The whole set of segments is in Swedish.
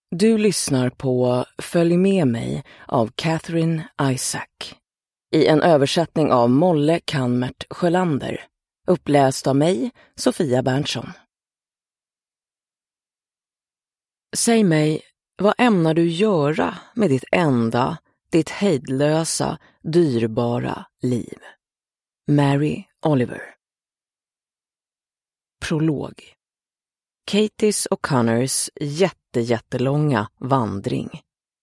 Du lyssnar på Följ med mig av Catherine Isaac i en översättning av Molle Kanmert Sjölander, uppläst av mig, Sofia Berntsson. Säg mig, vad ämnar du göra med ditt hejdlösa, dyrbara liv? Mary Oliver. Prolog. Katies och Connors jättelånga vandring.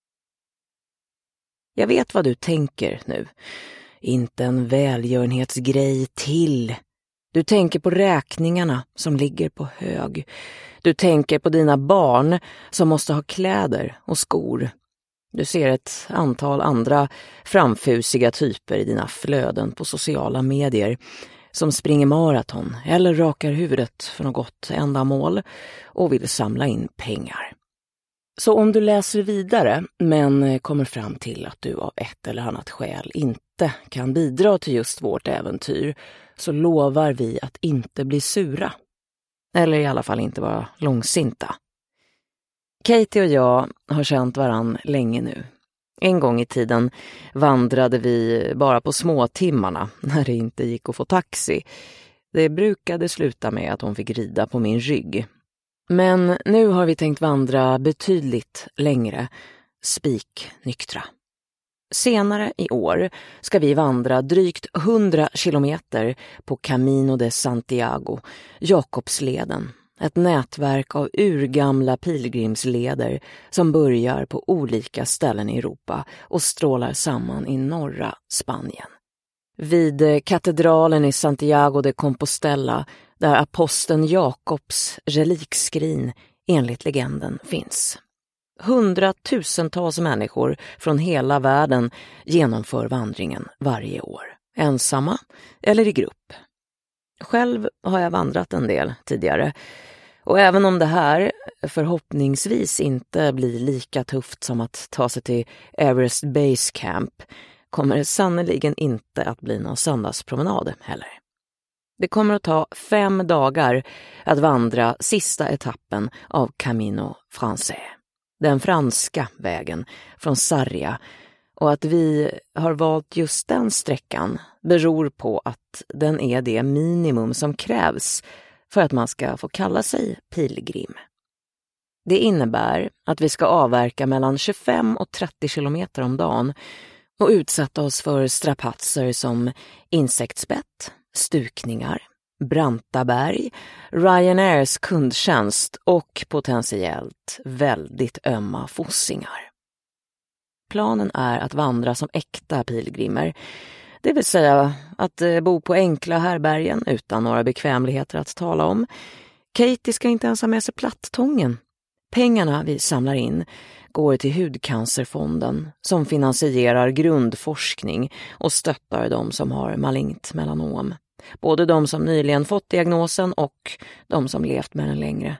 Jag vet vad du tänker nu. Inte en välgörenhetsgrej till. Du tänker på räkningarna som ligger på hög. Du tänker på dina barn som måste ha kläder och skor. Du ser ett antal andra framfusiga typer i dina flöden på sociala medier som springer maraton eller rakar huvudet för något gott ändamål och vill samla in pengar. Så om du läser vidare men kommer fram till att du av ett eller annat skäl inte kan bidra till just vårt äventyr, så lovar vi att inte bli sura. Eller i alla fall inte vara långsinta. Katie och jag har känt varann länge nu. En gång i tiden vandrade vi bara på småtimmarna när det inte gick att få taxi. Det brukade sluta med att hon fick rida på min rygg. Men nu har vi tänkt vandra betydligt längre, spiknyktra. Senare i år ska vi vandra drygt 100 kilometer på Camino de Santiago, Jakobsleden. Ett nätverk av urgamla pilgrimsleder som börjar på olika ställen i Europa och strålar samman i norra Spanien. Vid katedralen i Santiago de Compostela, där aposteln Jakobs relikskrin enligt legenden finns. 100,000-tals människor från hela världen genomför vandringen varje år, ensamma eller i grupp. Själv har jag vandrat en del tidigare, och även om det här förhoppningsvis inte blir lika tufft som att ta sig till Everest Base Camp, kommer det sannoliken inte att bli någon söndagspromenad heller. Det kommer att ta 5 dagar att vandra sista etappen av Camino Francais, den franska vägen från Sarria, och att vi har valt just den sträckan beror på att den är det minimum som krävs för att man ska få kalla sig pilgrim. Det innebär att vi ska avverka mellan 25 och 30 kilometer om dagen och utsätta oss för strapatser som insektsbett, stukningar, branta berg, Ryanairs kundtjänst och potentiellt väldigt ömma fossingar. Planen är att vandra som äkta pilgrimer, det vill säga att bo på enkla härbergen utan några bekvämligheter att tala om. Katie ska inte ens ha med sig plattången. Pengarna vi samlar in går till Hudcancerfonden som finansierar grundforskning och stöttar de som har malignt melanom. Både de som nyligen fått diagnosen och de som levt med den längre.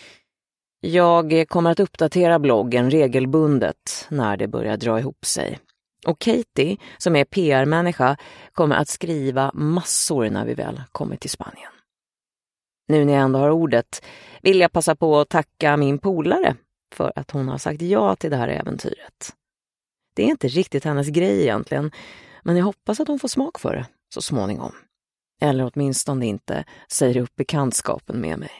Jag kommer att uppdatera bloggen regelbundet när det börjar dra ihop sig. Och Katie, som är PR-människa, kommer att skriva massor när vi väl kommer till Spanien. Nu när jag ändå har ordet vill jag passa på att tacka min polare för att hon har sagt ja till det här äventyret. Det är inte riktigt hennes grej egentligen, men jag hoppas att hon får smak för det så småningom. Eller åtminstone inte säger upp bekantskapen med mig.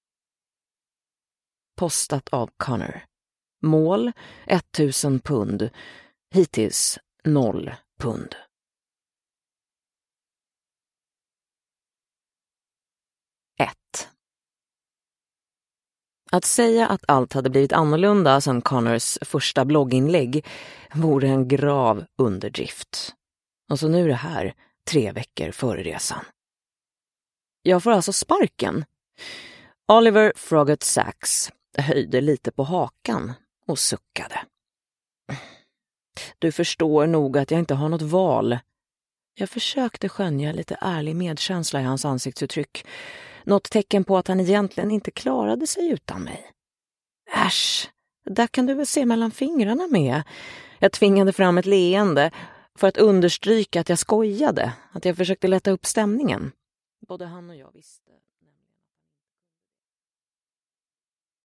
Postat av Connor. Mål 1000 pund. Hittills 0 pund. Att säga att allt hade blivit annorlunda sedan Connors första blogginlägg vore en grav underdrift. Och så nu är det här 3 veckor före resan. Jag får alltså sparken. Oliver Froggatt Sacks höjde lite på hakan och suckade. Du förstår nog att jag inte har något val. Jag försökte skönja lite ärlig medkänsla i hans ansiktsuttryck. Något tecken på att han egentligen inte klarade sig utan mig. Äsch, där kan du väl se mellan fingrarna med. Jag tvingade fram ett leende för att understryka att jag skojade, att jag försökte lätta upp stämningen. Både han och jag visste.